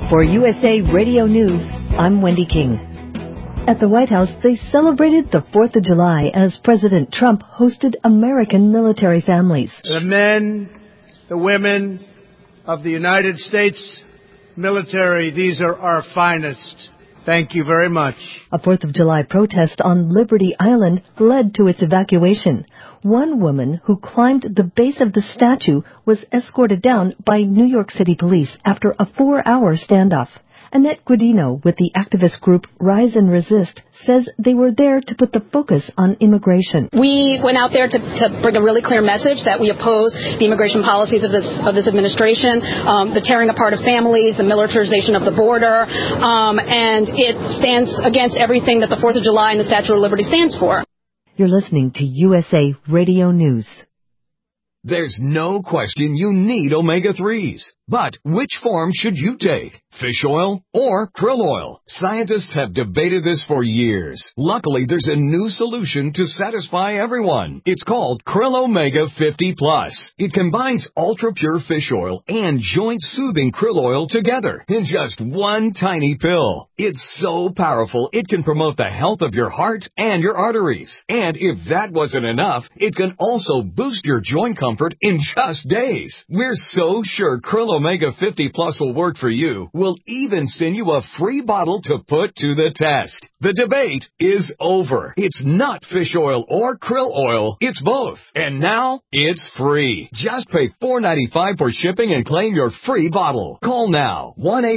For USA Radio News, I'm Wendy King. At the White House, they celebrated the 4th of July as President Trump hosted American military families. The men, the women of the United States military, these are our finest. Thank you very much. A 4th of July protest on Liberty Island led to its evacuation. One woman who climbed the base of the statue was escorted down by New York City police after a 4-hour standoff. Annette Guadino with the activist group Rise and Resist says they were there to put the focus on immigration. We went out there to bring a really clear message that we oppose the immigration policies of this administration, the tearing apart of families, the militarization of the border, and it stands against everything that the 4th of July and the Statue of Liberty stands for. You're listening to USA Radio News. There's no question you need omega-3s. But which form should you take? Fish oil or krill oil? Scientists have debated this for years. Luckily, there's a new solution to satisfy everyone. It's called Krill Omega 50 Plus. It combines ultra-pure fish oil and joint-soothing krill oil together in just one tiny pill. It's so powerful, it can promote the health of your heart and your arteries. And if that wasn't enough, it can also boost your joint comfort in just days. We're so sure Krill Omega 50 Plus will work for you. We'll even send you a free bottle to put to the test. The debate is over. It's not fish oil or krill oil. It's both. And now it's free. Just pay $4.95 for shipping and claim your free bottle. Call now.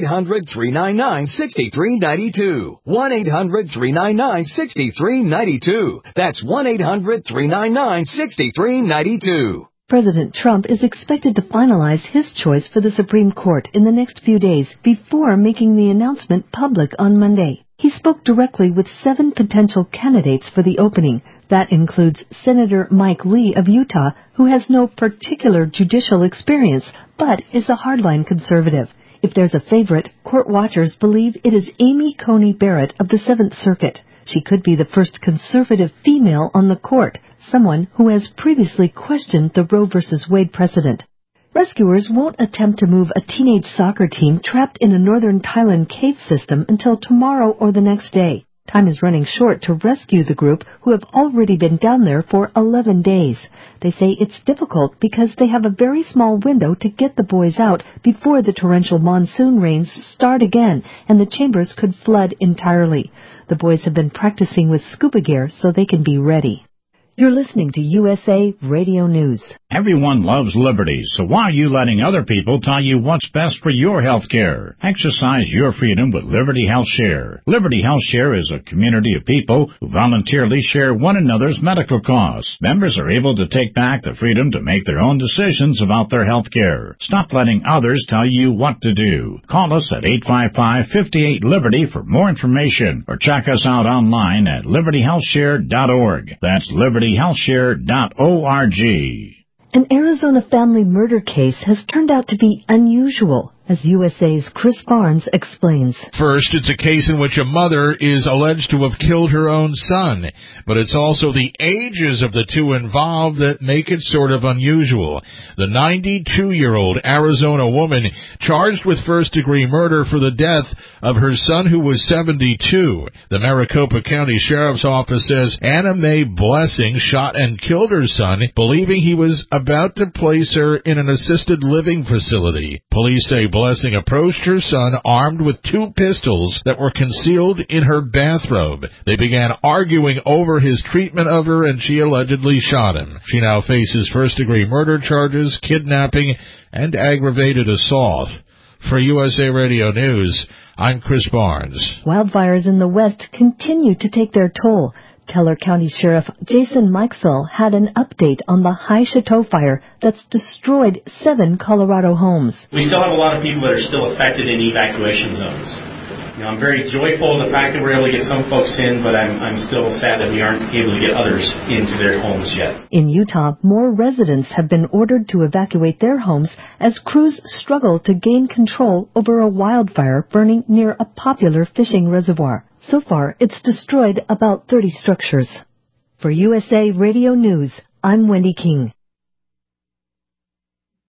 1-800-399-6392. 1-800-399-6392. That's 1-800-399-6392. President Trump is expected to finalize his choice for the Supreme Court in the next few days before making the announcement public on Monday. He spoke directly with 7 potential candidates for the opening. That includes Senator Mike Lee of Utah, who has no particular judicial experience, but is a hardline conservative. If there's a favorite, court watchers believe it is Amy Coney Barrett of the 7th Circuit. She could be the first conservative female on the court, someone who has previously questioned the Roe v. Wade precedent. Rescuers won't attempt to move a teenage soccer team trapped in a northern Thailand cave system until tomorrow or the next day. Time is running short to rescue the group, who have already been down there for 11 days. They say it's difficult because they have a very small window to get the boys out before the torrential monsoon rains start again and the chambers could flood entirely. The boys have been practicing with scuba gear so they can be ready. You're listening to USA Radio News. Everyone loves liberty, so why are you letting other people tell you what's best for your health care? Exercise your freedom with Liberty Health Share. Liberty Health Share is a community of people who voluntarily share one another's medical costs. Members are able to take back the freedom to make their own decisions about their health care. Stop letting others tell you what to do. Call us at 855-58-LIBERTY for more information, or check us out online at libertyhealthshare.org. That's libertyhealthshare.org. An Arizona family murder case has turned out to be unusual, as USA's Chris Barnes explains. First, it's a case in which a mother is alleged to have killed her own son, but it's also the ages of the two involved that make it sort of unusual. The 92-year-old Arizona woman charged with first-degree murder for the death of her son, who was 72. The Maricopa County Sheriff's Office says Anna Mae Blessing shot and killed her son, believing he was about to place her in an assisted living facility. Police say Blessing approached her son armed with 2 pistols that were concealed in her bathrobe. They began arguing over his treatment of her, and she allegedly shot him. She now faces first-degree murder charges, kidnapping, and aggravated assault. For USA Radio News, I'm Chris Barnes. Wildfires in the West continue to take their toll. Teller County Sheriff Jason Meixel had an update on the High Chateau fire that's destroyed 7 Colorado homes. We still have a lot of people that are still affected in evacuation zones. I'm very joyful of the fact that we're able to get some folks in, but I'm still sad that we aren't able to get others into their homes yet. In Utah, more residents have been ordered to evacuate their homes as crews struggle to gain control over a wildfire burning near a popular fishing reservoir. So far, it's destroyed about 30 structures. For USA Radio News, I'm Wendy King.